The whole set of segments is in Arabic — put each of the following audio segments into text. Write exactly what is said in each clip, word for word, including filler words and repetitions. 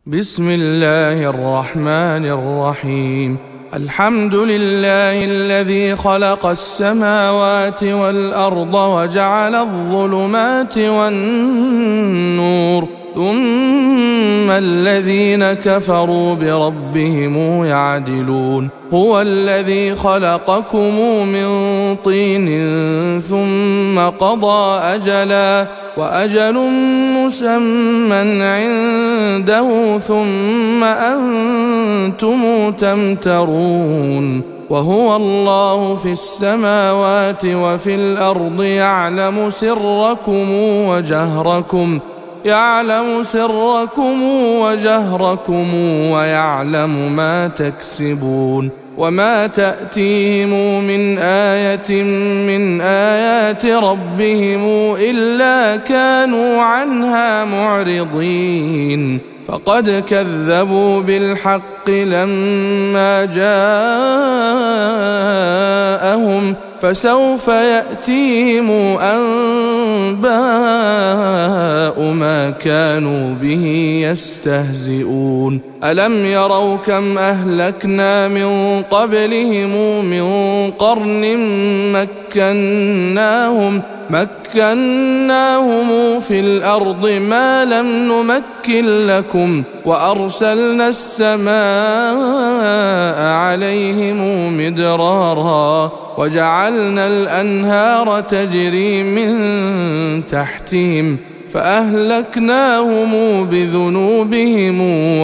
بسم الله الرحمن الرحيم. الحمد لله الذي خلق السماوات والأرض وجعل الظلمات والنور، ثم الذين كفروا بربهم يعدلون. هو الذي خلقكم من طين ثم قضى أجلا وأجل مسمى عنده ثم أنتم تمترون. وهو الله في السماوات وفي الأرض يعلم سركم وجهركم يعلم سركم وجهركم ويعلم ما تكسبون. وما تأتيهم من آية من آيات ربهم إلا كانوا عنها معرضين. فقد كذبوا بالحق لما جاءهم، فسوف يأتيهم أنباء ما كانوا به يستهزئون. ألم يروا كم أهلكنا من قبلهم من قرن مكناهم مكناهم في الأرض ما لم نمكن لكم، وأرسلنا السماء عليهم مدرارا وجعلنا الأنهار تجري من تحتهم فأهلكناهم بذنوبهم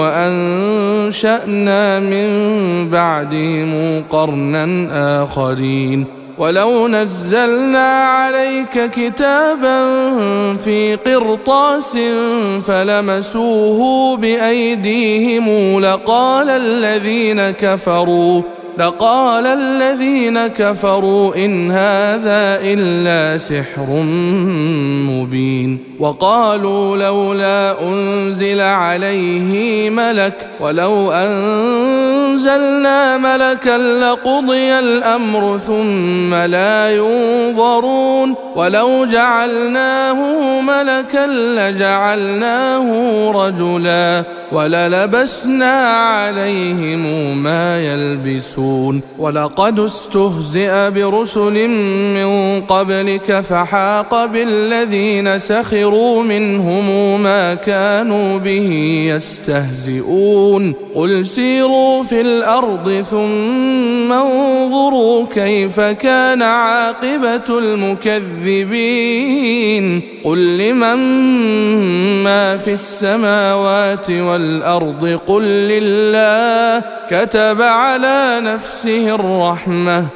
وأنشأنا من بعدهم قرنا آخرين. ولو نزلنا عليك كتابا في قرطاس فلمسوه بأيديهم لقال الذين كفروا لقال الذين كفروا إن هذا إلا سحر مبين. وقالوا لولا أنزل عليه ملك ولو أنزلنا ملكا لقضي الأمر ثم لا ينظرون. ولو جعلناه ملكا لجعلناه رجلا وللبسنا عليهم ما يلبسون. ولقد استهزئ برسل من قبلك فحاق بالذين سخروا منهم ما كانوا به يستهزئون. قل سيروا في الأرض ثم انظروا كيف كان عاقبة المكذبين. قل لمن ما في السماوات والأرض قل لله كتب على نفسه الرحمة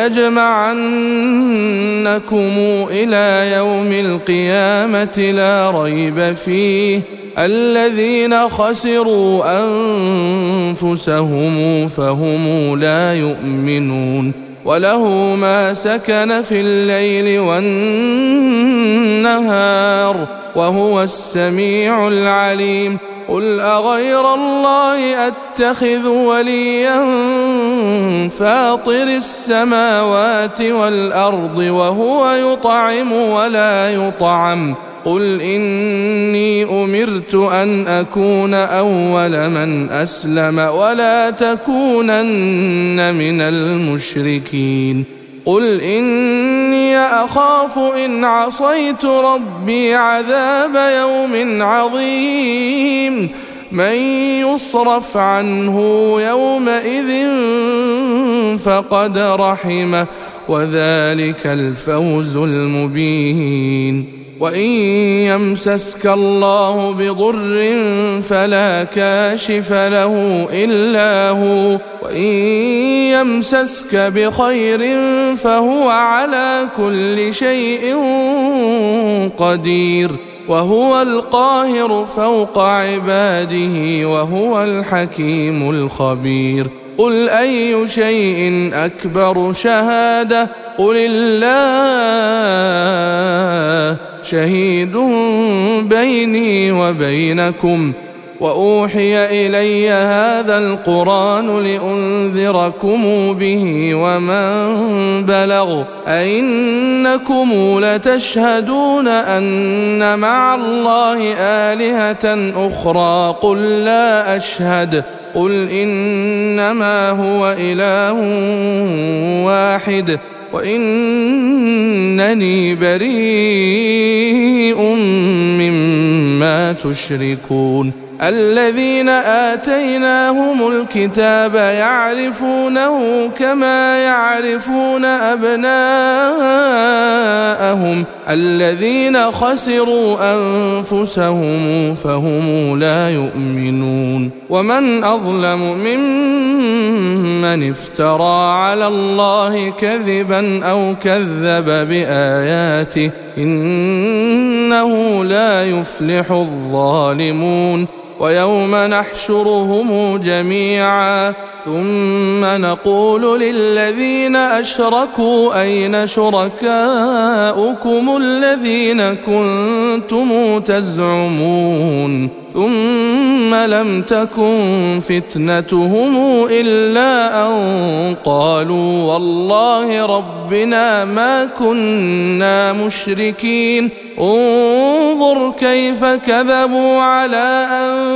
ليجمعنكم إلى يوم القيامة لا ريب فيه الذين خسروا أنفسهم فهم لا يؤمنون. وله ما سكن في الليل والنهار وهو السميع العليم. قل أغير الله أتخذ وليا فاطر السماوات والأرض وهو يطعم ولا يطعم. قل إني أمرت أن أكون أول من أسلم ولا تكونن من المشركين. قل إني أخاف إن عصيت ربي عذاب يوم عظيم. من يصرف عنه يومئذ فقد رحمه وذلك الفوز المبين. وإن يمسسك الله بضر فلا كاشف له إلا هو، وإن يمسسك بخير فهو على كل شيء قدير. وهو القاهر فوق عباده وهو الحكيم الخبير. قل أي شيء أكبر شهادة قل الله شهيد بيني وبينكم وأوحي إلي هذا القرآن لأنذركم به ومن بلغ أئنكم لتشهدون أن مع الله آلهة أخرى قل لا أشهد قل إنما هو إله واحد وإنني بريء مما تشركون الذين آتيناهم الكتاب يعرفونه كما يعرفون أبناءهم الذين خسروا أنفسهم فهم لا يؤمنون ومن أظلم ممن افترى على الله كذبا أو كذب بآياته إنه لا يفلح الظالمون ويوم نحشرهم جميعا ثم نقول للذين أشركوا أين شركاؤكم الذين كنتم تزعمون ثم لم تكن فتنتهم إلا أن قالوا والله ربنا ما كنا مشركين انظر كيف كذبوا على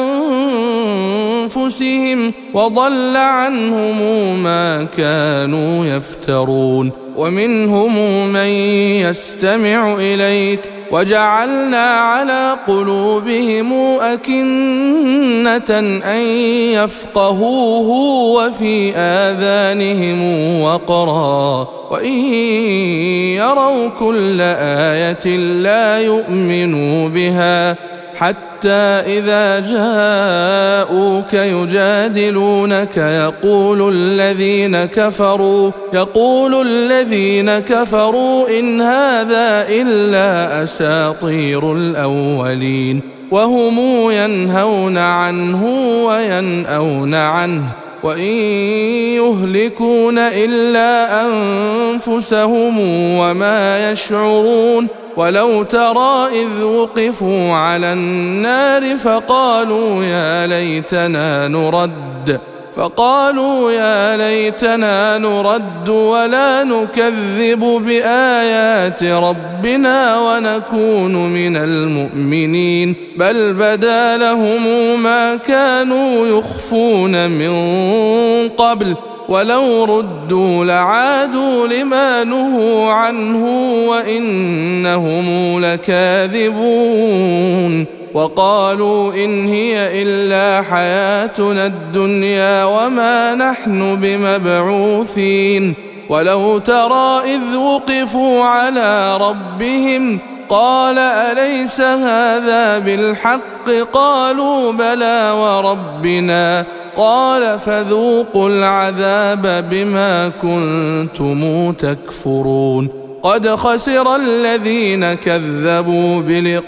أنفسهم وضل عنهم ما كانوا يفترون ومنهم من يستمع إليك وجعلنا على قلوبهم أكنة أن يفقهوه وفي آذانهم وقرا وإن يروا كل آية لا يؤمنوا بها حتى إذا جاءوك يجادلونك يقول الذين كفروا يقول الذين كفروا إن هذا إلا أساطير الأولين وهم ينهون عنه وينأون عنه وإن يهلكون إلا أنفسهم وما يشعرون ولو ترى إذ وقفوا على النار فقالوا يا ليتنا نرد فقالوا يا ليتنا نرد ولا نكذب بآيات ربنا ونكون من المؤمنين بل بدا لهم ما كانوا يخفون من قبل ولو ردوا لعادوا لما نهوا عنه وإنهم لكاذبون وقالوا إن هي إلا حياتنا الدنيا وما نحن بمبعوثين ولو ترى إذ وقفوا على ربهم قال أليس هذا بالحق قالوا بلى وربنا قال فذوقوا العذاب بما كنتم تكفرون قد خسر الذين كذبوا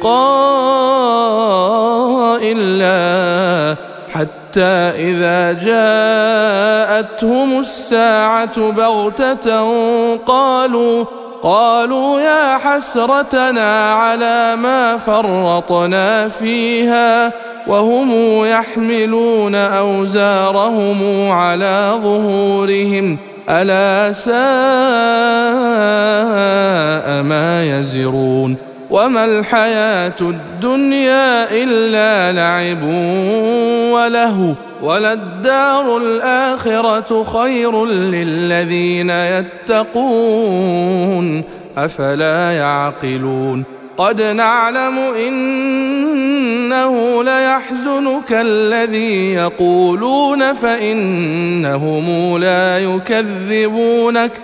بلقاء الله حتى إذا جاءتهم الساعة بغتة قالوا قالوا يا حسرتنا على ما فرطنا فيها وهم يحملون أوزارهم على ظهورهم ألا ساء ما يزرون وما الحياة الدنيا إلا لعب ولهو وللدار الآخرة خير للذين يتقون أفلا يعقلون قد نعلم إنه ليحزنك الذي يقولون فإنهم لا يكذبونك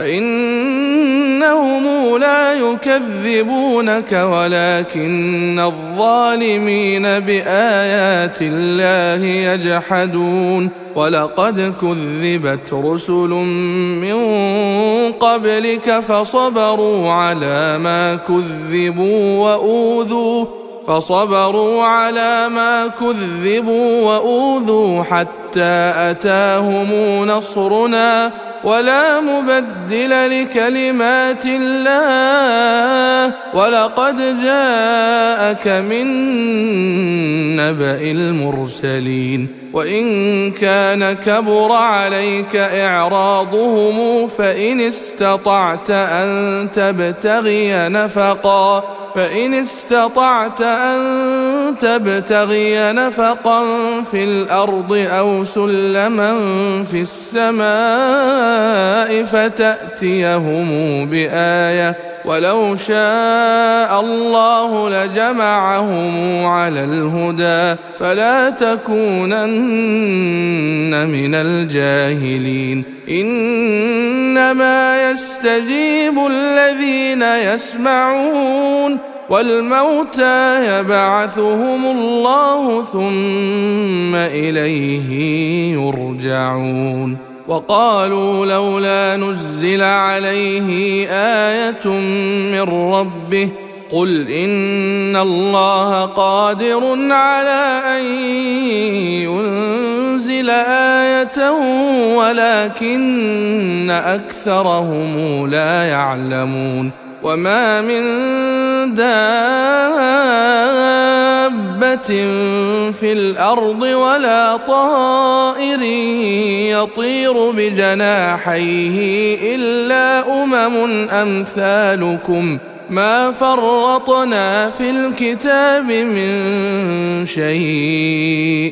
فإنهم لا يكذبونك ولكن الظالمين بآيات الله يجحدون ولقد كذبت رسل من قبلك فصبروا على ما كذبوا وأوذوا فصبروا على ما كذبوا وأوذوا حتى أتاهم نصرنا ولا مبدل لكلمات الله ولقد جاءك من نبأ المرسلين وإن كان كبر عليك إعراضهم فإن استطعت أن تبتغي نفقا فإن استطعت أن تبتغي نفقا في الأرض أو سلما في السماء فتأتيهم بآية ولو شاء الله لجمعهم على الهدى فلا تكونن من الجاهلين إنما يستجيب الذين يسمعون والموتى يبعثهم الله ثم إليه يرجعون وقالوا لولا نزل عليه آية من ربه قل إن الله قادر على أن ينزل آية ولكن أكثرهم لا يعلمون وما من دابة في الأرض ولا طائر يطير بجناحيه إلا أمم أمثالكم ما فرطنا في الكتاب من شيء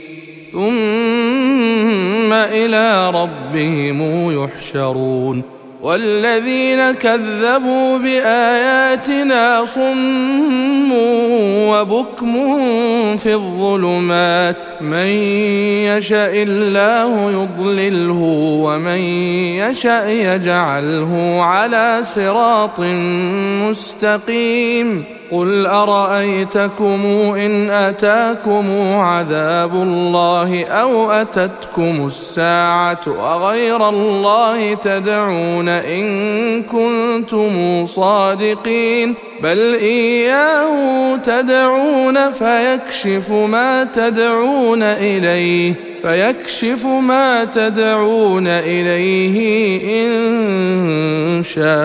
ثم إلى ربهم يحشرون والذين كذبوا بآياتنا صم وبكم في الظلمات من يشاء الله يضلله ومن يشاء يجعله على صراط مستقيم قل أرأيتكم إن أتاكم عذاب الله أو أتتكم الساعة أغير الله تدعون إن كنتم صادقين بل إياه تدعون فيكشف ما تدعون إليه فيكشف ما تدعون إليه إن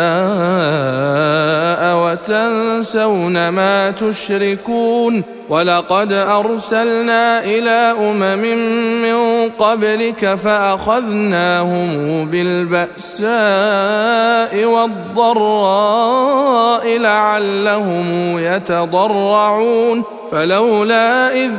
شاء وتنسون ما تشركون ولقد أرسلنا إلى أمم من قبلك فأخذناهم بالبأساء والضراء لعلهم يتضرعون فلولا إذ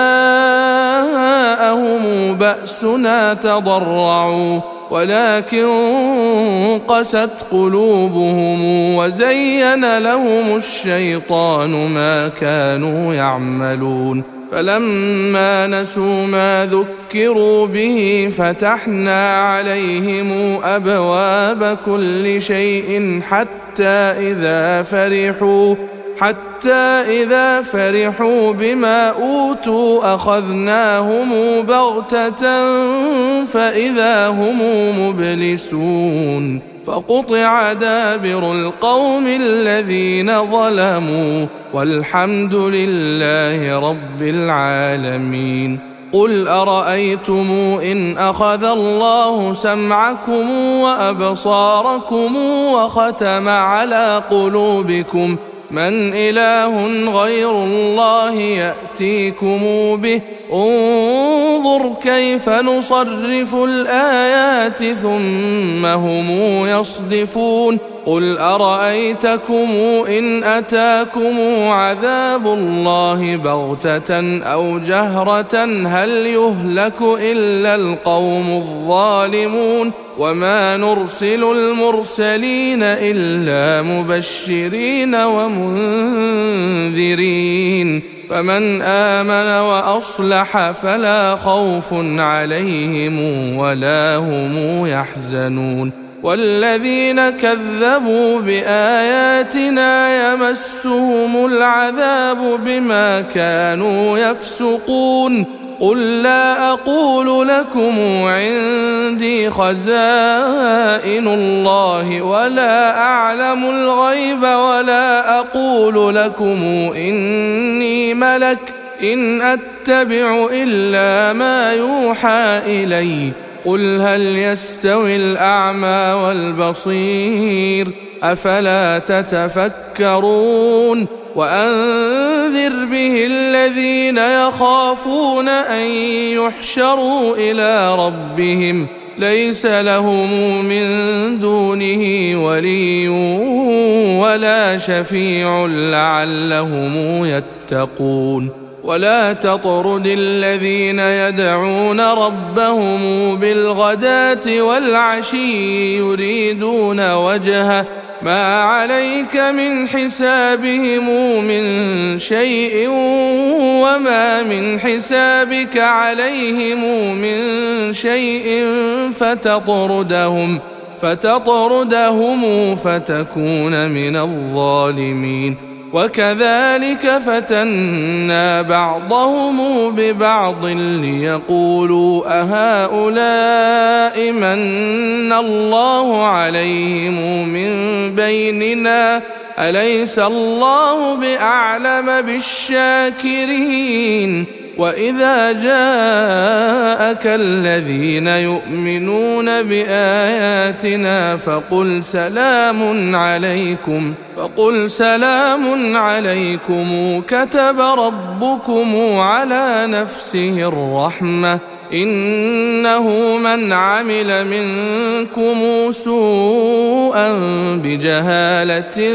جاءهم بأسنا تضرعوا ولكن قست قلوبهم وزين لهم الشيطان ما كانوا يعملون فلما نسوا ما ذكروا به فتحنا عليهم أبواب كل شيء حتى إذا فرحوا حتى إذا فرحوا بما أوتوا أخذناهم بغتة فإذا هم مبلسون فقطع دابر القوم الذين ظلموا والحمد لله رب العالمين قل أرأيتم إن أخذ الله سمعكم وأبصاركم وختم على قلوبكم من إله غير الله يأتيكم به انظر كيف نصرف الآيات ثم هم يصدفون قل أرأيتكم إن أتاكم عذاب الله بغتة أو جهرة هل يهلك إلا القوم الظالمون وما نرسل المرسلين إلا مبشرين ومنذرين فمن آمن وأصلح فلا خوف عليهم ولا هم يحزنون والذين كذبوا بآياتنا يمسهم العذاب بما كانوا يفسقون قل لا أقول لكم عندي خزائن الله ولا أعلم الغيب ولا أقول لكم إني ملك إن أتبع إلا ما يوحى إلي قل هل يستوي الأعمى والبصير أفلا تتفكرون وأنذر به الذين يخافون أن يحشروا إلى ربهم ليس لهم من دونه ولي ولا شفيع لعلهم يتقون ولا تطرد الذين يدعون ربهم بالغداة والعشي يريدون وجهه ما عليك من حسابهم من شيء وما من حسابك عليهم من شيء فتطردهم فتطردهم فتكون من الظالمين وكذلك فتنا بعضهم ببعض ليقولوا أهؤلاء من الله عليهم من بيننا أليس الله بأعلم بالشاكرين وإذا جاءك الذين يؤمنون بآياتنا فقل سلام عليكم فقل سلام عليكم كتب ربكم على نفسه الرحمة إنه من عمل منكم سوءا بجهالة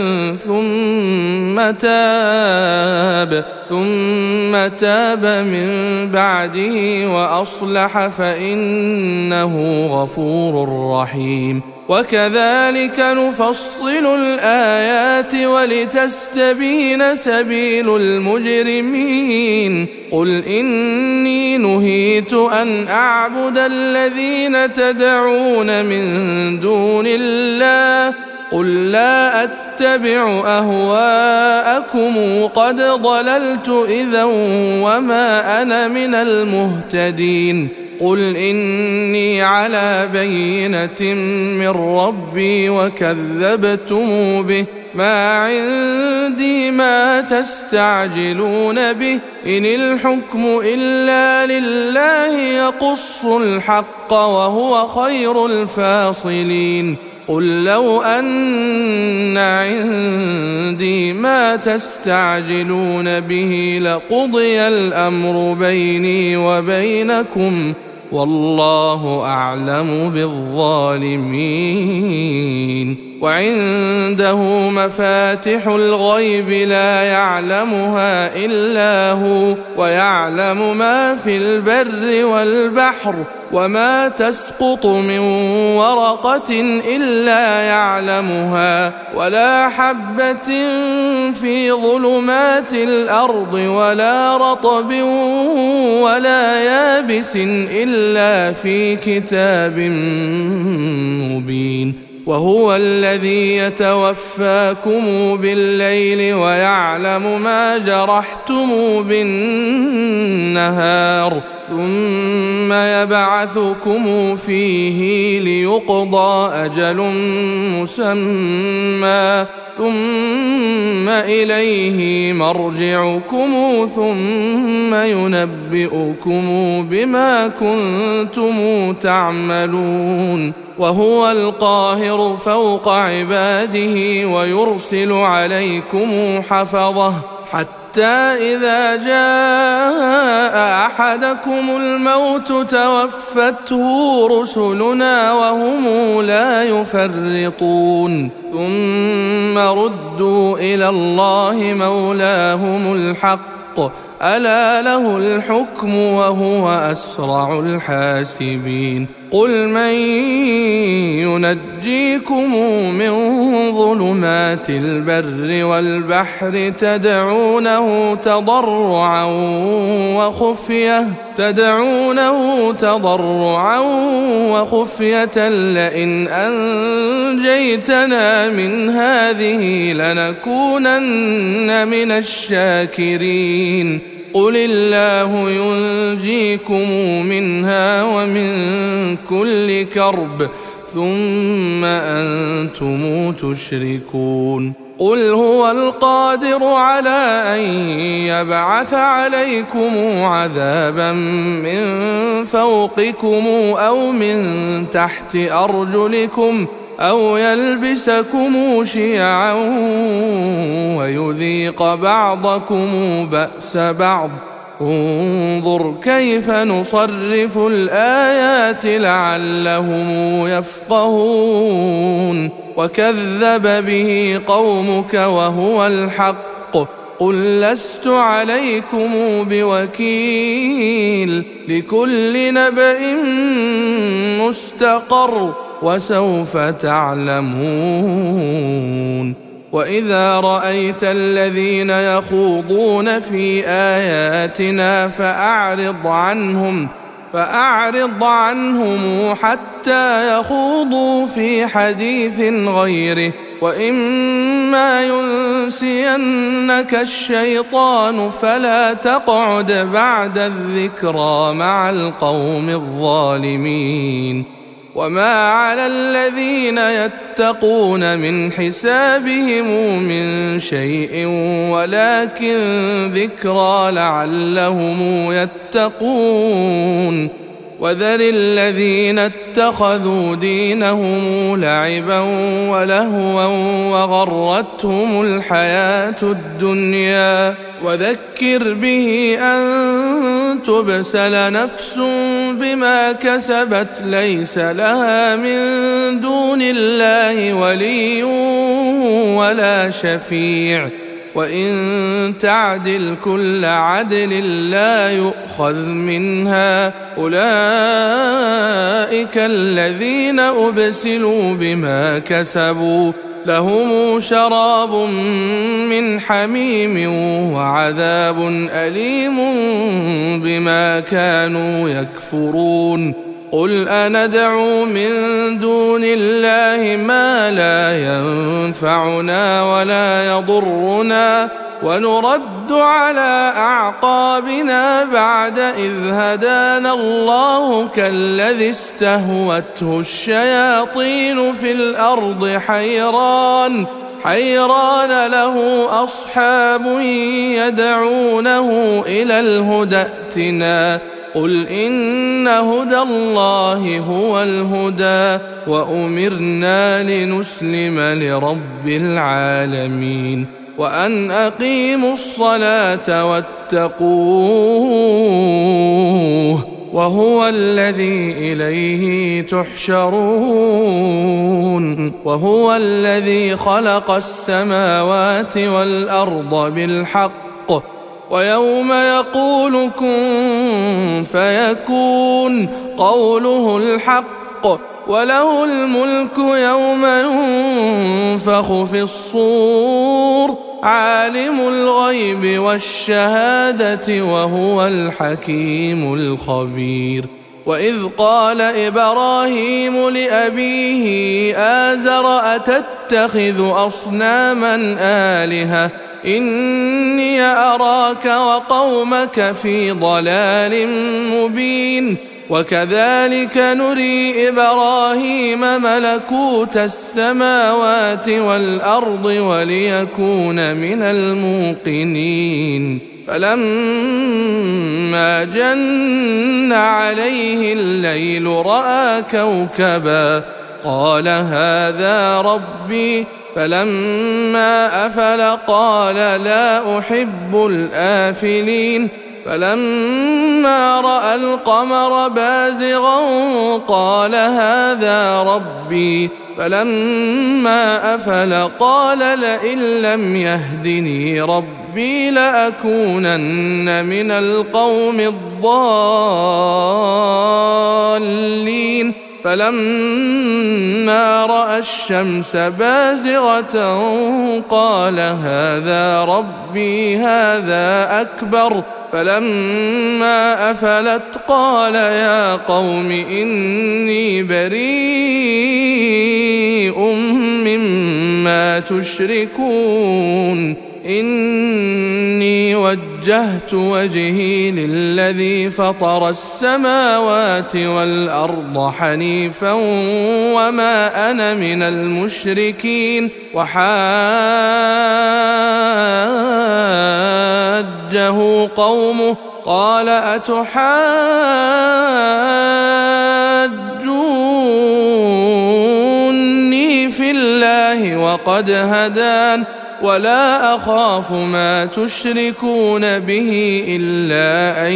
ثم تاب ثم تاب من بعده وأصلح فإنه غفور رحيم وكذلك نفصل الآيات ولتستبين سبيل المجرمين قل إني نهيت أن أعبد الذين تدعون من دون الله قل لا أتبع أهواءكم قد ضللت إذا وما أنا من المهتدين قل إني على بينة من ربي وكذبتم به ما عندي ما تستعجلون به إن الحكم إلا لله يقص الحق وهو خير الفاصلين قل لو أن عندي ما تستعجلون به لقضي الأمر بيني وبينكم والله أعلم بالظالمين وعنده مفاتح الغيب لا يعلمها إلا هو ويعلم ما في البر والبحر وما تسقط من ورقة إلا يعلمها ولا حبة في ظلمات الأرض ولا رطب ولا يابس إلا في كتاب مبين وهو الذي يتوفاكم بالليل ويعلم ما جرحتم بالنهار ثم يبعثكم فيه ليقضى أجل مسمى ثم إليه مرجعكم ثم ينبئكم بما كنتم تعملون وهو القاهر فوق عباده ويرسل عليكم حفظه حتى إذا جاء أحدكم الموت توفته رسلنا وهم لا يفرطون ثم ردوا إلى الله مولاهم الحق ألا له الحكم وهو أسرع الحاسبين قل من ينجيكم من ظلمات البر والبحر تدعونه تضرعا وخفية تدعونه تضرعا وخفية لئن أنجيتنا من هذه لنكونن من الشاكرين قل الله ينجيكم منها ومن كل كرب ثم أنتم تشركون قل هو القادر على أن يبعث عليكم عذابا من فوقكم أو من تحت أرجلكم أو يلبسكم شيعا ويذيق بعضكم بأس بعض. انظر كيف نصرف الآيات لعلهم يفقهون. وكذب به قومك وهو الحق قل لست عليكم بوكيل لكل نبأ مستقر وسوف تعلمون. وإذا رأيت الذين يخوضون في آياتنا فأعرض عنهم فأعرض عنهم حتى يخوضوا في حديث غيره وإما ينسينك الشيطان فلا تقعد بعد الذكرى مع القوم الظالمين. وما على الذين يتقون من حسابهم من شيء ولكن ذكرى لعلهم يتقون. وذر الذين اتخذوا دينهم لعبا ولهوا وغرتهم الحياة الدنيا وذكر به أن تبسل نفس بما كسبت ليس لها من دون الله ولي ولا شفيع وإن تعدل كل عدل لا يؤخذ منها. أولئك الذين أبسلوا بما كسبوا لهم شراب من حميم وعذاب أليم بما كانوا يكفرون. قل أندعو من دون الله ما لا ينفعنا ولا يضرنا ونرد على أعقابنا بعد إذ هدانا الله كالذي استهوته الشياطين في الأرض حيران حيران له أصحاب يدعونه إلى الهدى ائتنا. قل إن هدى الله هو الهدى وأمرنا لنسلم لرب العالمين وأن أقيموا الصلاة واتقوه وهو الذي إليه تحشرون. وهو الذي خلق السماوات والأرض بالحق ويوم يقول كن فيكون قوله الحق وله الملك يوم ينفخ في الصور عالم الغيب والشهادة وهو الحكيم الخبير. وإذ قال إبراهيم لأبيه آزر أتتخذ أصناما آلهة إني أراك وقومك في ضلال مبين. وكذلك نري إبراهيم ملكوت السماوات والأرض وليكون من الموقنين. فلما جن عليه الليل رأى كوكبا قال هذا ربي فلما أفل قال لا أحب الآفلين. فلما رأى القمر بازغا قال هذا ربي فلما أفل قال لئن لم يهدني ربي لأكونن من القوم الضالين. فلما رأى الشمس بازغة قال هذا ربي هذا أكبر. فلما أفلت قال يا قوم إني بريء مما تشركون إني وجهت وجهت وجهي للذي فطر السماوات والأرض حنيفا وما أنا من المشركين. وحاجه قومه قال أتحاجوني في الله وقد هدان ولا أخاف ما تشركون به إلا أن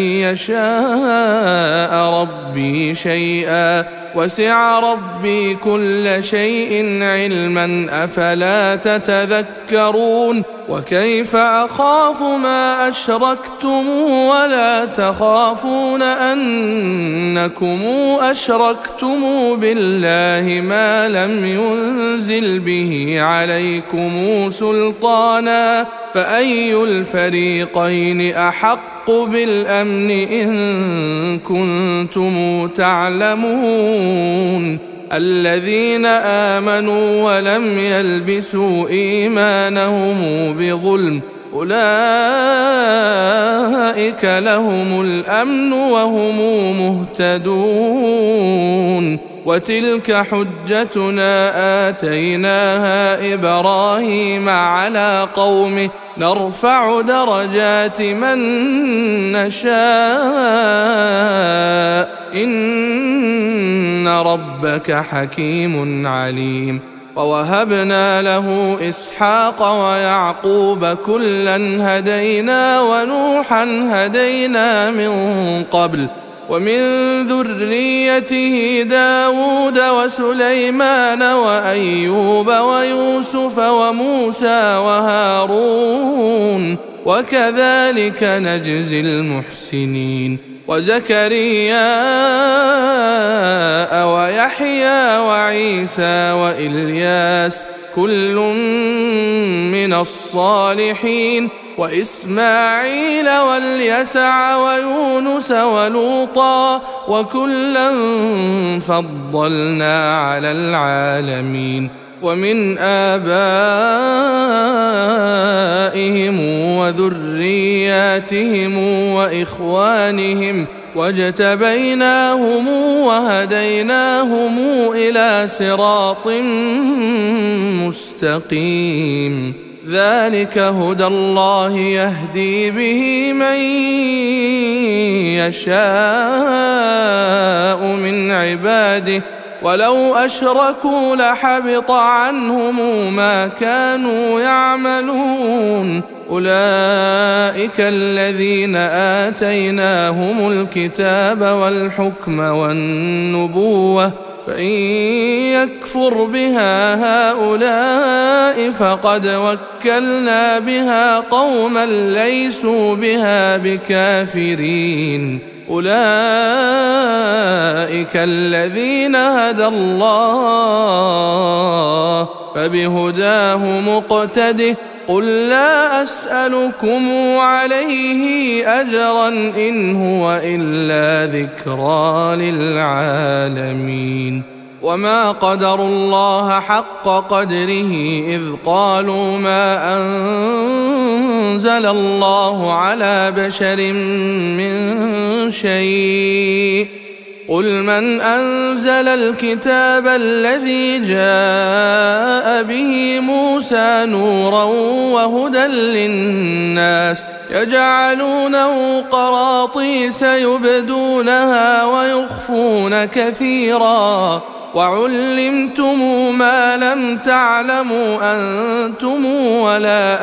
يشاء ربي شيئا وسع ربي كل شيء علما أفلا تتذكرون. وكيف أخاف ما أشركتم ولا تخافون أنكم أشركتم بالله ما لم ينزل به عليكم سلطانا فأي الفريقين أحق بالأمن إن كنتم تعلمون. الذين آمنوا ولم يلبسوا إيمانهم بظلم أولئك لهم الأمن وهم مهتدون. وتلك حجتنا آتيناها إبراهيم على قومه نرفع درجات من نشاء إن ربك حكيم عليم. ووهبنا له إسحاق ويعقوب كلا هدينا ونوحا هدينا من قبل ومن ذريته داود وسليمان وأيوب ويوسف وموسى وهارون وكذلك نجزي المحسنين. وزكريا ويحيى وعيسى وإلياس كل من الصالحين وإسماعيل واليسع ويونس ولوطا وكلا فضلنا على العالمين. ومن آبائهم وذرياتهم وإخوانهم واجتبيناهم وهديناهم إلى صراط مستقيم. ذلك هدى الله يهدي به من يشاء من عباده ولو أشركوا لحبط عنهم ما كانوا يعملون. أولئك الذين آتيناهم الكتاب والحكم والنبوة فإن يكفر بها هؤلاء فقد وكلنا بها قوما ليسوا بها بكافرين. أولئك الذين هدى الله فبهداه مقتده. قل لا أسألكم عليه أجرا إن هو إلا ذكرى للعالمين. وما قدروا الله حق قدره إذ قالوا ما أنزل الله على بشر من شيء. قل من أنزل الكتاب الذي جاء به موسى نورا وهدى للناس يجعلونه قراطيس يبدونها ويخفون كثيرا وعلمتم ما لم تعلموا أنتم ولا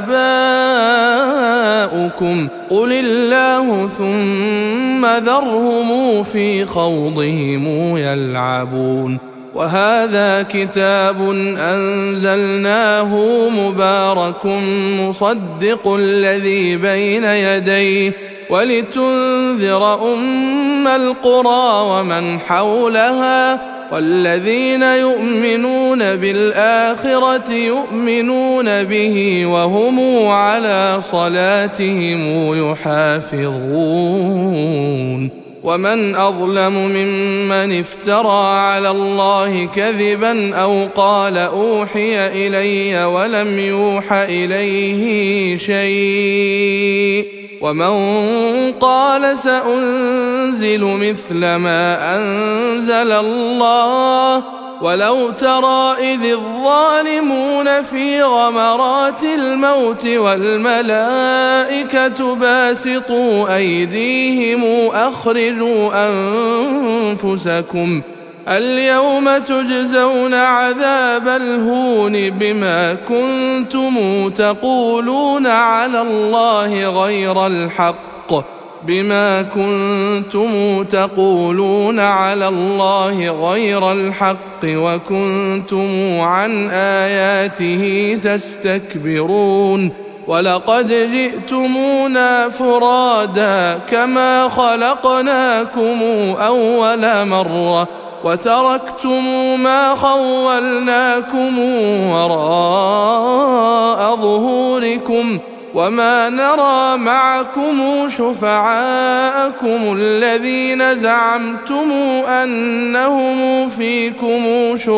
آباؤكم قل الله ثم ذرهم في خوضهم يلعبون. وهذا كتاب أنزلناه مبارك مصدق الذي بين يديه ولتنذر أم القرى ومن حولها والذين يؤمنون بالآخرة يؤمنون به وهم على صلاتهم يحافظون. ومن أظلم ممن افترى على الله كذبا أو قال أوحي إلي ولم يوح إليه شيء ومن قال سأنزل مثل ما أنزل الله ولو ترى إذ الظالمون في غمرات الموت والملائكة باسطوا أيديهم أخرجوا أنفسكم اليوم تجزون عذاب الهون بما كنتم تقولون على الله غير الحق بما كنتم تقولون على الله غير الحق وكنتم عن آياته تستكبرون ولقد جئتمونا فرادا كما خلقناكم أول مرة وتركتم ما خولناكم وراء ظهوركم وما نرى معكم شفعاءكم الذين زعمتم أنهم فيكم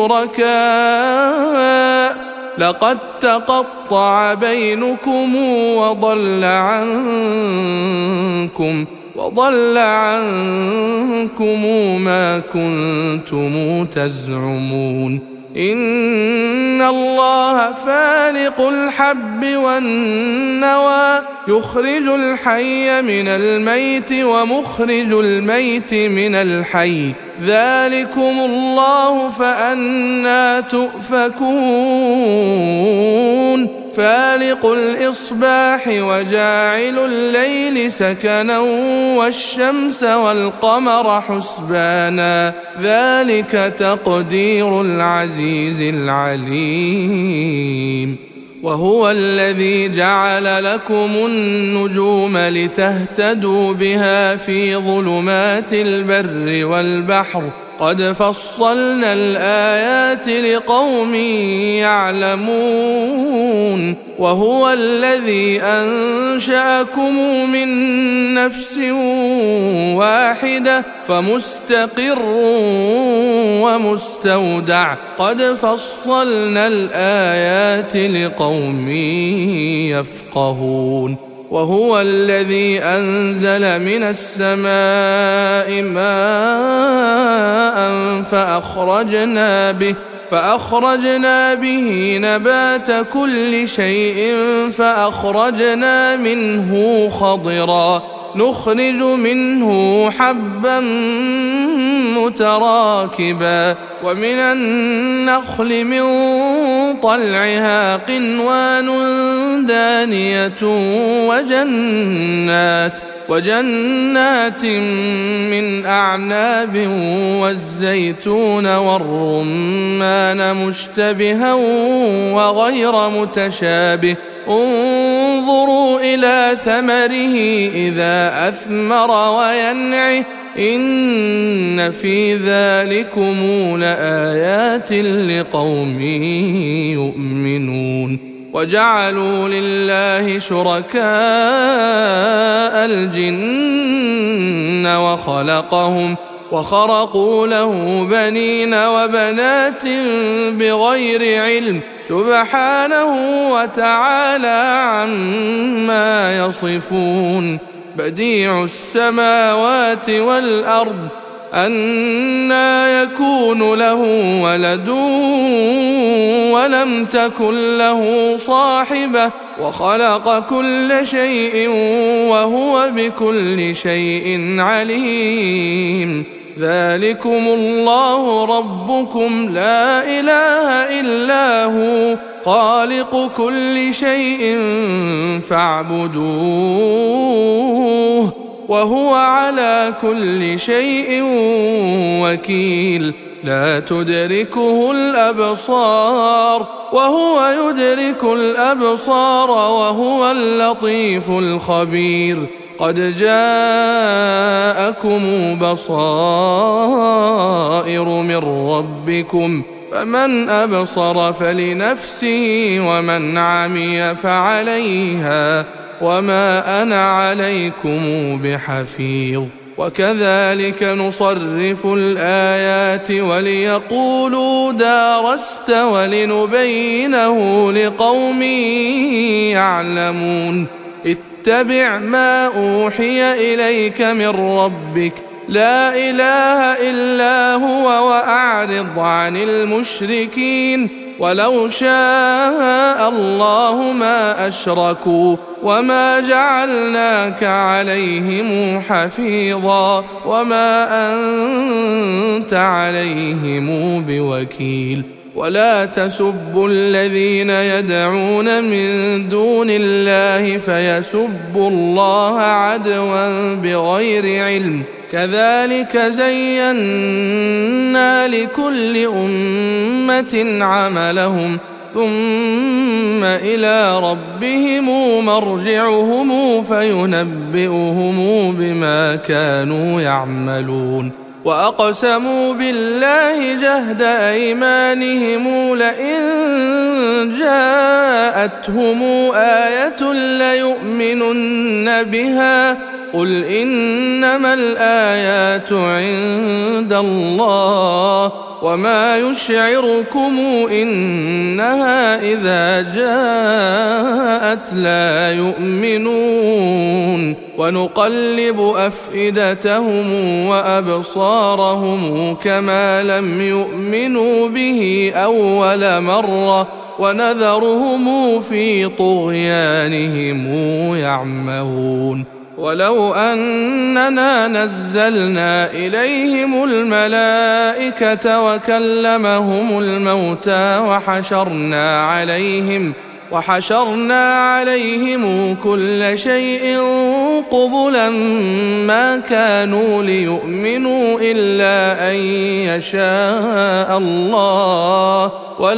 شركاء لقد تقطع بينكم وضل عنكم وضل عنكم ما كنتم تزعمون إن الله فالق الحب والنوى يخرج الحي من الميت ومخرج الميت من الحي ذلكم الله فأنى تؤفكون فالق الإصباح وجاعل الليل سكنا والشمس والقمر حسبانا ذلك تقدير العزيز العليم وهو الذي جعل لكم النجوم لتهتدوا بها في ظلمات البر والبحر قد فصلنا الآيات لقوم يعلمون وهو الذي أنشأكم من نفس واحدة فمستقر ومستودع قد فصلنا الآيات لقوم يفقهون وهو الذي أنزل من السماء ماء فأخرجنا به فأخرجنا به نبات كل شيء فأخرجنا منه خضرا نخرج منه حبا متراكبا ومن النخل من طلعها قنوان دانية وجنات وجنات من أعناب والزيتون والرمان مشتبها وغير متشابه انظروا إلى ثمره إذا أثمر وينعه إن في ذلكم لآيات لقوم يؤمنون وجعلوا لله شركاء الجن وخلقهم وخرقوا له بنين وبنات بغير علم سبحانه وتعالى عما يصفون بديع السماوات والأرض أنى يكون له ولد ولم تكن له صاحبة وخلق كل شيء وهو بكل شيء عليم ذلكم الله ربكم لا إله إلا هو خالق كل شيء فاعبدوه وهو على كل شيء وكيل لا تدركه الأبصار وهو يدرك الأبصار وهو اللطيف الخبير قد جاءكم بصائر من ربكم فمن أبصر فلنفسه ومن عمي فعليها وما أنا عليكم بحفيظ وكذلك نصرف الآيات وليقولوا درست ولنبينه لقوم يعلمون اتبع ما أوحي إليك من ربك لا إله إلا هو وأعرض عن المشركين ولو شاء الله ما أشركوا وما جعلناك عليهم حفيظا وما أنت عليهم بوكيل ولا تسبوا الذين يدعون من دون الله فيسبوا الله عدوا بغير علم كذلك زينا لكل أمة عملهم ثم إلى ربهم مرجعهم فينبئهم بما كانوا يعملون وأقسموا بالله جهد أيمانهم لئن جاءتهم آية ليؤمنن بها قل إنما الآيات عند الله وما يشعركم إنها إذا جاءت لا يؤمنون ونقلب أفئدتهم وأبصارهم كما لم يؤمنوا به أول مرة ونذرهم في طغيانهم يعمهون ولو أننا نزلنا إليهم الملائكة وكلمهم الموتى وحشرنا عليهم وحشرنا عليهم كل شيء قبلا ما كانوا ليؤمنوا إلا أن يشاء الله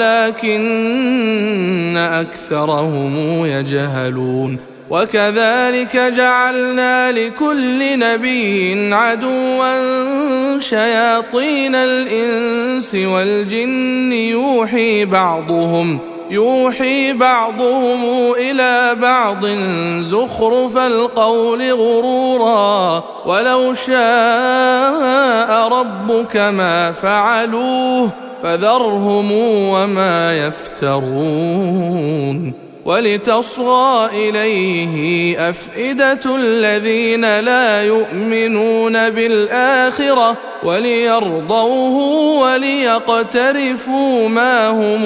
ولكن أكثرهم يجهلون وكذلك جعلنا لكل نبي عدوا شياطين الإنس والجن يوحي بعضهم يوحي بعضهم إلى بعض زخرف القول غرورا ولو شاء ربك ما فعلوه فذرهم وما يفترون ولتصغى إليه أفئدة الذين لا يؤمنون بالآخرة وليرضوه وليقترفوا ما هم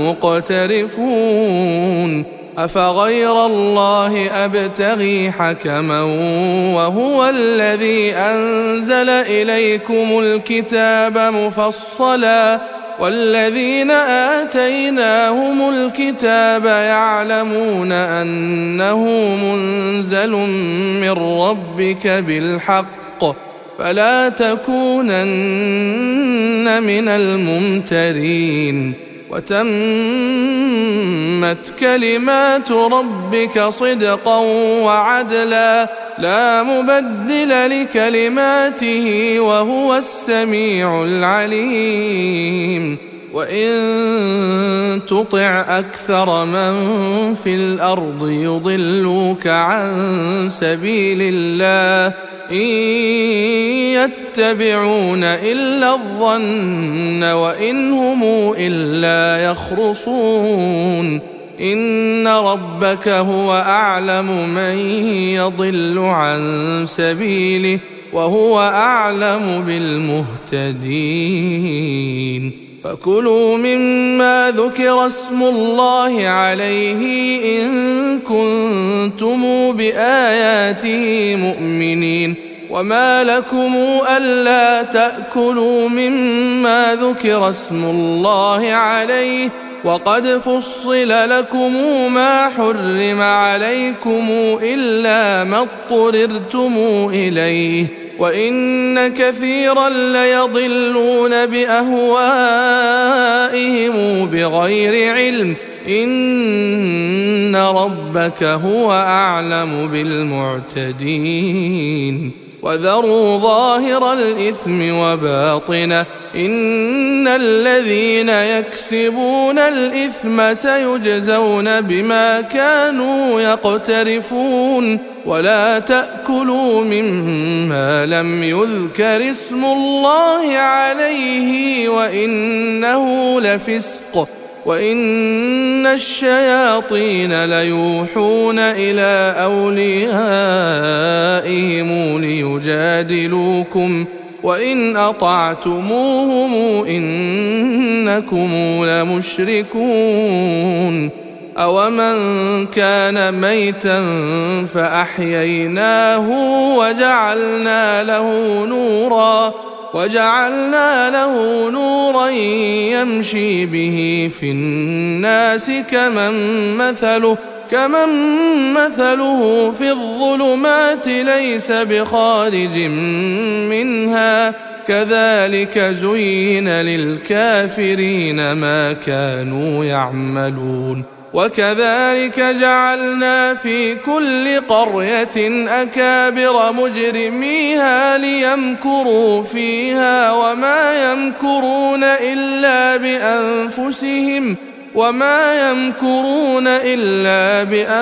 مقترفون أفغير الله أبتغي حكما وهو الذي أنزل إليكم الكتاب مفصلا والذين آتيناهم الكتاب يعلمون أنه منزل من ربك بالحق فلا تكونن من الممترين وتمت كلمات ربك صدقا وعدلا لا مبدل لكلماته وهو السميع العليم وإن تطع أكثر من في الأرض يضلوك عن سبيل الله إن يتبعون إلا الظن وإن هم إلا يخرصون إن ربك هو أعلم من يضل عن سبيله وهو أعلم بالمهتدين فكلوا مما ذكر اسم الله عليه إن كنتم بآياته مؤمنين وما لكم ألا تأكلوا مما ذكر اسم الله عليه وقد فصل لكم ما حرم عليكم إلا ما اضطررتم إليه وإن كثيرا ليضلون بأهوائهم بغير علم إن ربك هو أعلم بالمعتدين وذروا ظاهر الإثم وباطنه إن الذين يكسبون الإثم سيجزون بما كانوا يقترفون ولا تأكلوا مما لم يذكر اسم الله عليه وإنه لفسق وإن الشياطين ليوحون إلى أوليائهم ليجادلوكم وإن أطعتموهم إنكم لمشركون أومن كان ميتا فأحييناه وجعلنا له نورا وجعلنا له نورا يمشي به في الناس كمن مثله كمن مثله في الظلمات ليس بخارج منها كذلك زين للكافرين ما كانوا يعملون وكذلك جعلنا في كل قرية أكابر مجرميها ليمكروا فيها وما يمكرون إلا بأنفسهم وما يمكرون إلا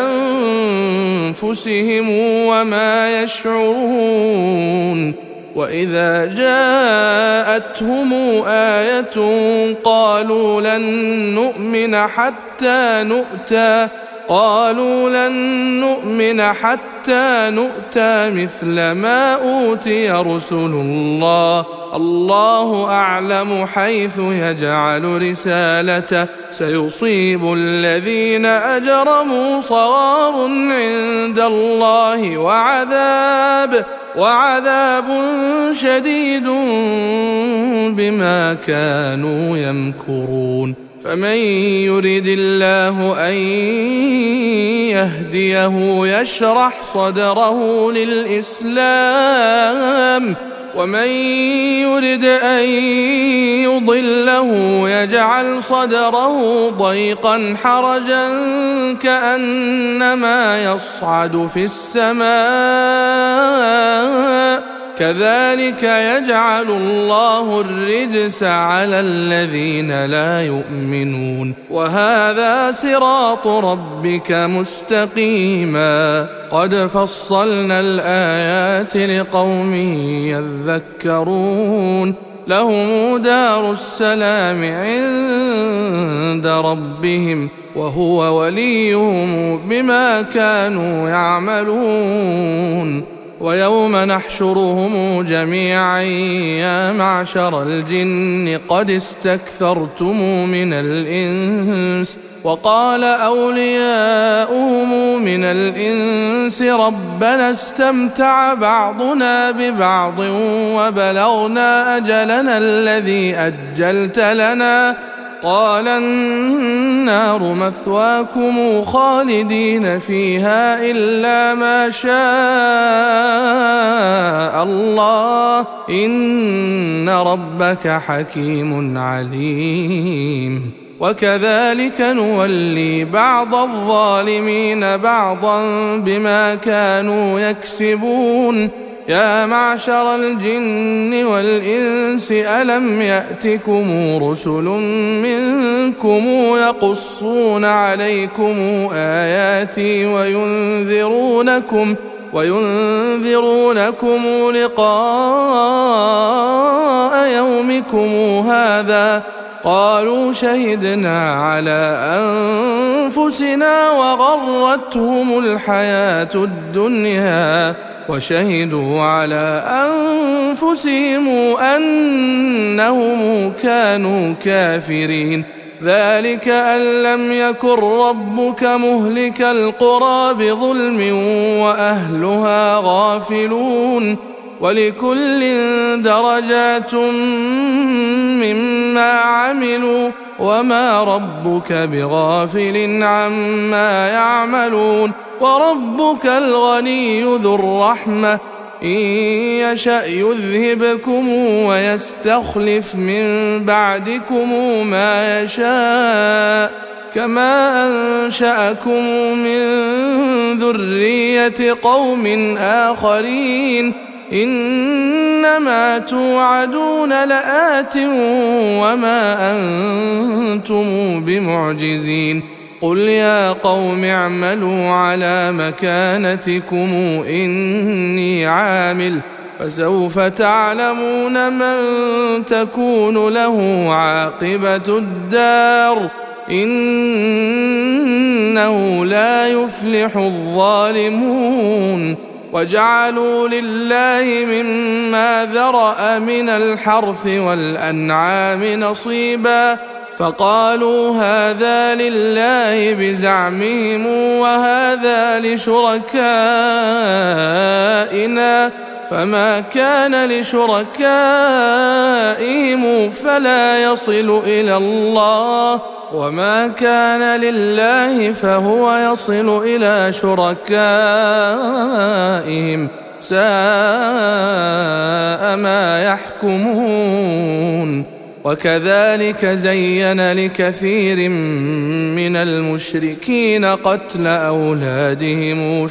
بأنفسهم وما يشعرون وإذا جاءتهم آية قالوا لن نؤمن حتى نؤتى قالوا لن نؤمن حتى نؤتى مثل ما أوتي رسل الله الله أعلم حيث يجعل رسالته سيصيب الذين أجرموا صغار عند الله وعذاب وعذاب شديد بما كانوا يمكرون فمن يرد الله أن يهديه يشرح صدره للإسلام ومن يرد أن يضله يجعل صدره ضيقا حرجا كأنما يصعد في السماء كذلك يجعل الله الرجس على الذين لا يؤمنون وهذا صراط ربك مستقيما قد فصلنا الآيات لقوم يذكرون لهم دار السلام عند ربهم وهو وليهم بما كانوا يعملون ويوم نحشرهم جميعا يا معشر الجن قد استكثرتم من الإنس وقال أولياؤهم من الإنس ربنا استمتع بعضنا ببعض وبلغنا أجلنا الذي أجلت لنا قال النار مثواكم خالدين فيها إلا ما شاء الله إن ربك حكيم عليم وكذلك نولي بعض الظالمين بعضا بما كانوا يكسبون يا معشر الجن والإنس ألم يأتكم رسل منكم يقصون عليكم آياتي وينذرونكم وينذرونكم لقاء يومكم هذا قالوا شهدنا على أنفسنا وغرتهم الحياة الدنيا وشهدوا على أنفسهم أنهم كانوا كافرين ذلك أن لم يكن ربك مهلك القرى بظلم وأهلها غافلون ولكل درجات مما عملوا وما ربك بغافل عما يعملون وربك الغني ذو الرحمة إن يشأ يذهبكم ويستخلف من بعدكم ما يشاء كما أنشأكم من ذرية قوم آخرين إنما توعدون لآت وما أنتم بمعجزين قل يا قوم اعملوا على مكانتكم إني عامل فسوف تعلمون من تكون له عاقبة الدار إنه لا يفلح الظالمون وجعلوا لله مما ذرأ من الحرث والأنعام نصيبا فقالوا هذا لله بزعمهم وهذا لشركائنا فما كان لشركائهم فلا يصل إلى الله وما كان لله فهو يصل إلى شركائهم ساء ما يحكمون وكذلك زين لكثير من المشركين قتل أولادهم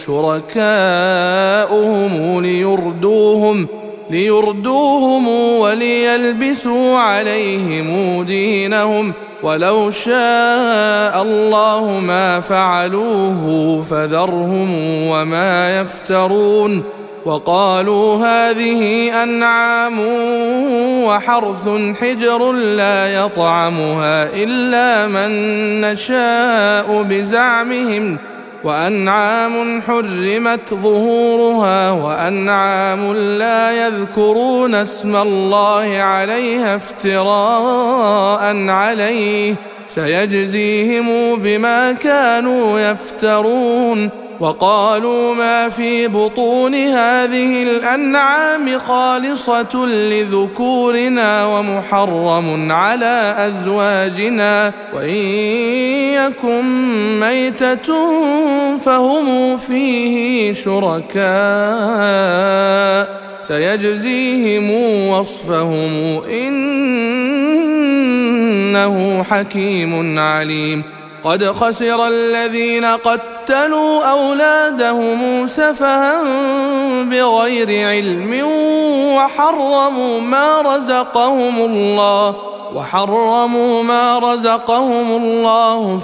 شركاؤهم ليردوهم ليردوهم وليلبسوا عليهم دينهم ولو شاء الله ما فعلوه فذرهم وما يفترون وقالوا هذه أنعام وحرث حجر لا يطعمها إلا من نشاء بزعمهم وأنعام حرمت ظهورها وأنعام لا يذكرون اسم الله عليها افتراء عليه سيجزيهم بما كانوا يفترون وقالوا ما في بطون هذه الأنعام خالصة لذكورنا ومحرم على أزواجنا وإن يكن ميتة فهم فيه شركاء سيجزيهم وصفهم إنه حكيم عليم قد خسر الذين قتلوا أولادهم سفها بغير علم وحرموا ما رزقهم الله وحرموا ما رزقهم الله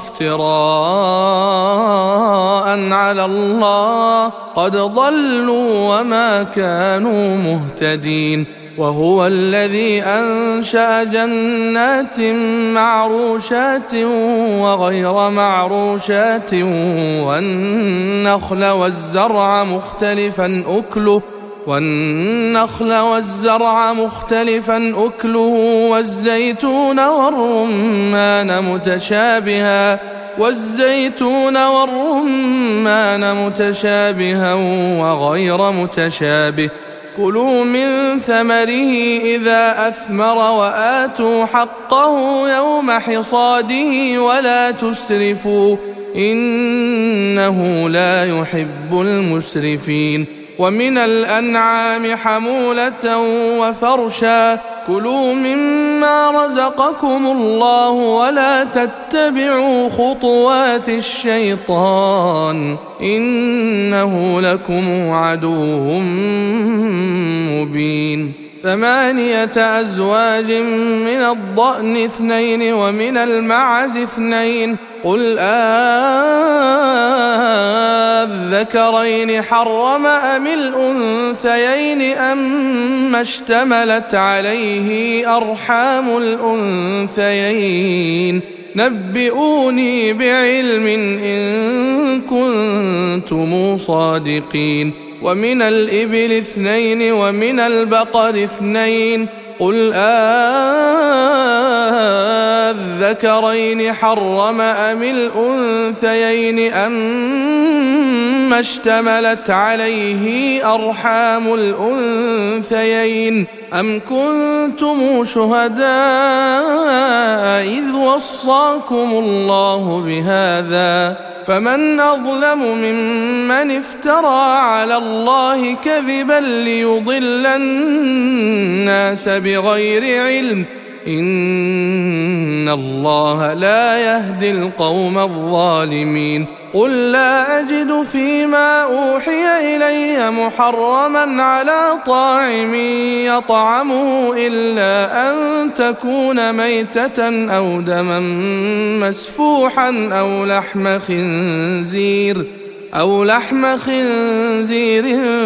افتراء على الله قد ضلوا وما كانوا مهتدين وهو الذي أنشأ جنات معروشات وغير معروشات والنخل والزرع مختلفا أكله والنخل والزرع مختلفا أكله والزيتون والرمان متشابها والزيتون والرمان متشابها وغير متشابه كلوا من ثمره إذا أثمر وآتوا حقه يوم حصاده ولا تسرفوا إنه لا يحب المسرفين ومن الأنعام حمولة وفرشا كلوا مما رزقكم الله ولا تتبعوا خطوات الشيطان إنه لكم عدو مبين ثمانية أزواج من الضأن اثنين ومن المعز اثنين قل أذكرين حرم أم الأنثيين أما اشتملت عليه أرحام الأنثيين نبئوني بعلم إن كنتم صادقين ومن الإبل اثنين ومن البقر اثنين قل أذكرين حرم أم الأنثيين أما اشتملت عليه أرحام الأنثيين أم كنتم شهداء إذ وصاكم الله بهذا فمن أظلم ممن افترى على الله كذبا ليضل الناس بغير علم إن الله لا يهدي القوم الظالمين قل لا أجد فيما أوحي إلي محرما على طاعم يطعمه إلا أن تكون ميتة أو دما مسفوحا أو لحم خنزير أو لحم خنزير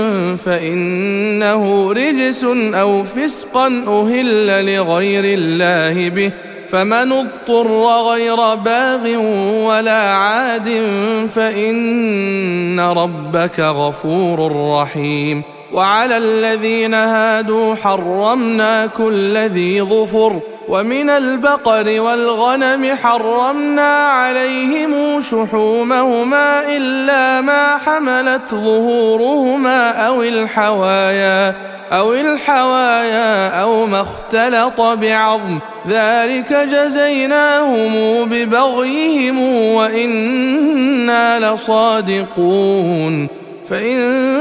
فإنه رجس أو فسقا أهل لغير الله به فمن اضطر غير باغ ولا عاد فإن ربك غفور رحيم وعلى الذين هادوا حرمنا كل ذي ظفر ومن البقر والغنم حرمنا عليهم شحومهما إلا ما حملت ظهورهما أو الحوايا أو الحوايا أو ما اختلط بعظم ذلك جزيناهم ببغيهم وإنا لصادقون فإن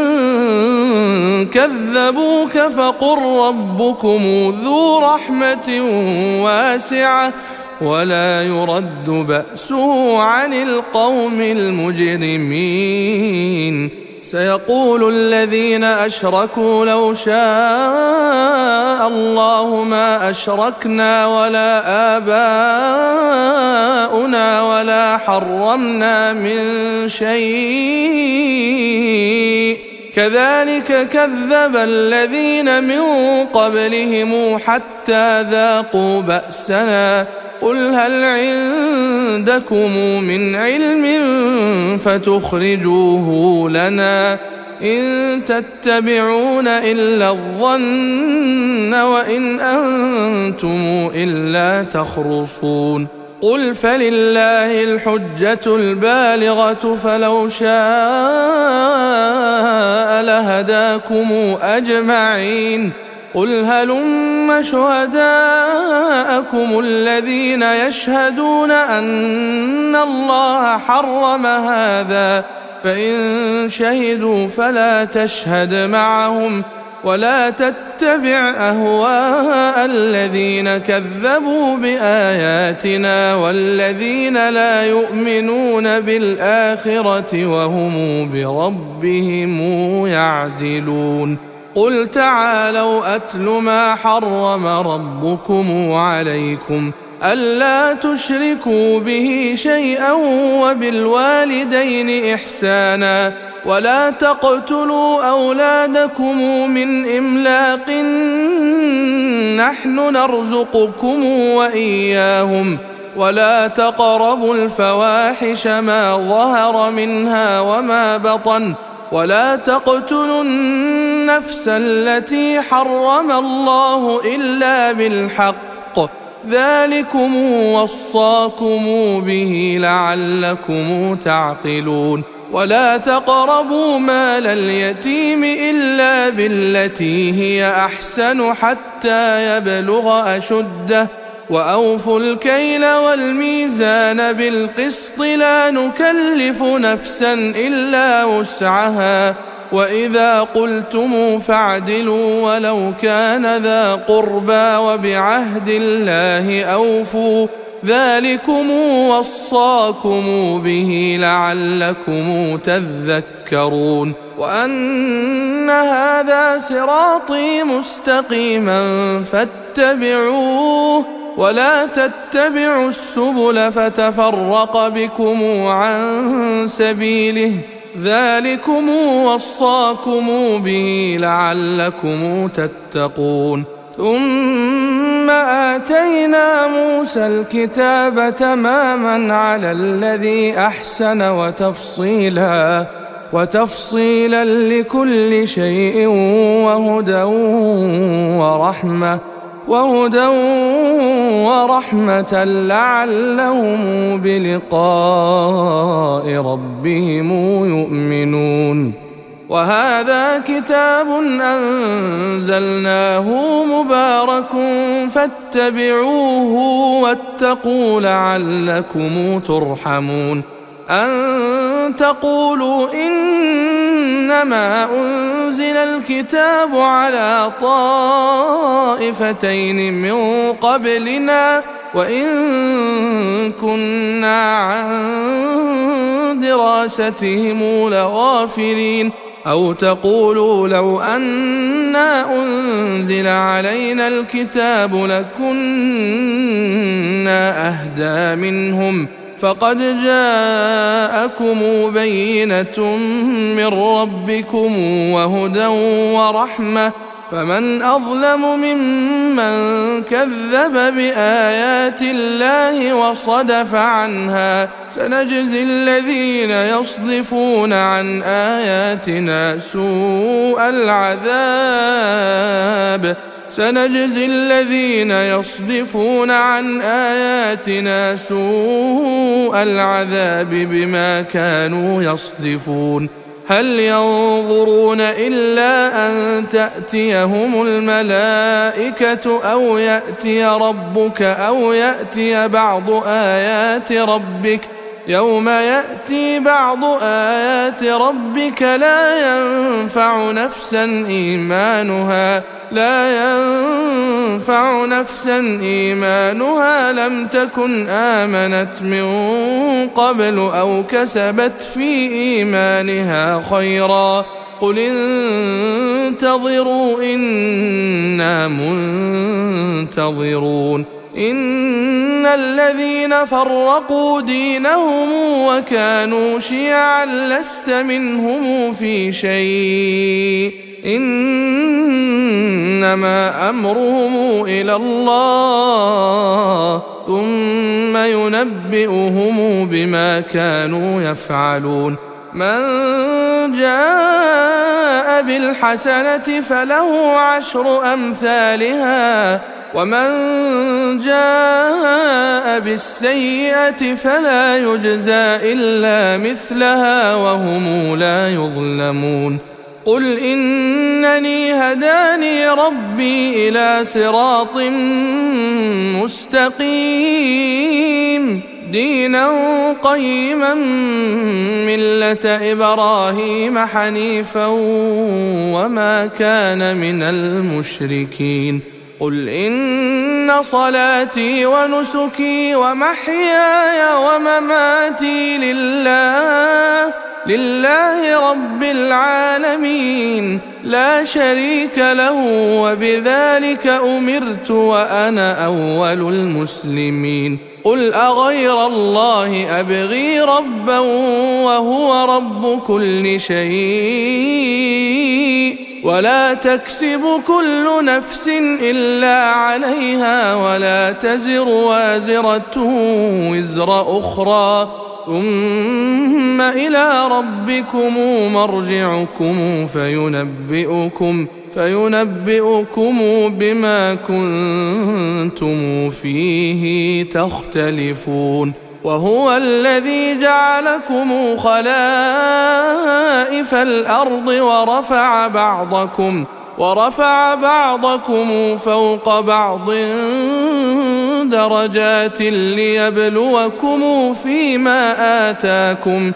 كذبوك فقل ربكم ذو رحمة واسعة ولا يرد بأسه عن القوم المجرمين سيقول الذين أشركوا لو شاء الله ما أشركنا ولا آباؤنا ولا حرمنا من شيء كذلك كذب الذين من قبلهم حتى ذاقوا بأسنا قل هل عندكم من علم فتخرجوه لنا إن تتبعون إلا الظن وإن أنتم إلا تخرصون قل فلله الحجة البالغة فلو شاء لهداكم أجمعين قل هلم شهداءكم الذين يشهدون أن الله حرم هذا فإن شهدوا فلا تشهد معهم ولا تتبع أهواء الذين كذبوا بآياتنا والذين لا يؤمنون بالآخرة وهم بربهم يعدلون قل تعالوا أتل ما حرم ربكم عليكم ألا تشركوا به شيئا وبالوالدين إحسانا ولا تقتلوا أولادكم من إملاق نحن نرزقكم وإياهم ولا تقربوا الفواحش ما ظهر منها وما بطن ولا تقتلوا النفس التي حرم الله إلا بالحق ذلكم وصاكم به لعلكم تعقلون ولا تقربوا مال اليتيم إلا بالتي هي أحسن حتى يبلغ أشده وأوفوا الكيل والميزان بالقسط لا نكلف نفسا إلا وسعها وإذا قلتم فاعدلوا ولو كان ذا قربى وبعهد الله أوفوا ذلكم وصاكم به لعلكم تذكرون وأن هذا صراطي مستقيما فاتبعوه ولا تتبعوا السبل فتفرق بكم عن سبيله ذلكم وصاكم به لعلكم تتقون ثم آتينا موسى الكتاب تماما على الذي أحسن وتفصيلا وتفصيلا لكل شيء وهدى ورحمة وهدى ورحمة لعلهم بلقاء ربهم يؤمنون وهذا كتاب أنزلناه مبارك فاتبعوه واتقوا لعلكم ترحمون أن تقولوا إنما أنزل الكتاب على طائفتين من قبلنا وإن كنا عن دراستهم لغافلين أو تقولوا لو أنا أنزل علينا الكتاب لكنا أهدى منهم فقد جاءكم بينة من ربكم وهدى ورحمة فمن أظلم ممن كذب بآيات الله وصدف عنها سنجزي الذين يصدفون عن آياتنا سوء العذاب سنجزي الذين يصدفون عن آياتنا سوء العذاب بما كانوا يصدفون هل ينظرون إلا أن تأتيهم الملائكة أو يأتي ربك أو يأتي بعض آيات ربك يوم يأتي بعض آيات ربك لا ينفع نفسا إيمانها لا ينفع نفسا إيمانها لم تكن آمنت من قبل أو كسبت في إيمانها خيرا قل انتظروا إنا منتظرون إن الذين فرقوا دينهم وكانوا شيعا لست منهم في شيء إنما أمرهم إلى الله ثم ينبئهم بما كانوا يفعلون من جاء بالحسنة فله عشر أمثالها ومن جاء بالسيئة فلا يجزى إلا مثلها وهم لا يظلمون قل إنني هداني ربي إلى صراط مستقيم دينا قيما ملة إبراهيم حنيفا وما كان من المشركين قل إن صلاتي ونسكي ومحياي ومماتي لله لله رب العالمين لا شريك له وبذلك أمرت وأنا أول المسلمين قل أغير الله أبغي ربا وهو رب كل شيء ولا تكسب كل نفس إلا عليها ولا تزر وازرة وزر أخرى ثم إلى ربكم مرجعكم فينبئكم فينبئكم بما كنتم فيه تختلفون وهو الذي جعلكم خلائف الأرض ورفع بعضكم ورفع بعضكم فوق بعض درجات ليبلوكم فيما آتاكم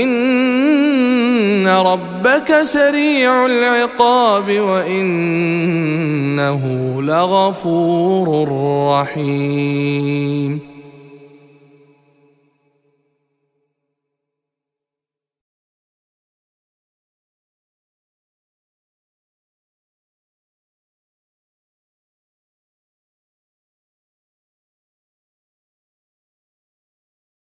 إن ربك سريع العقاب وإنه لغفور رحيم.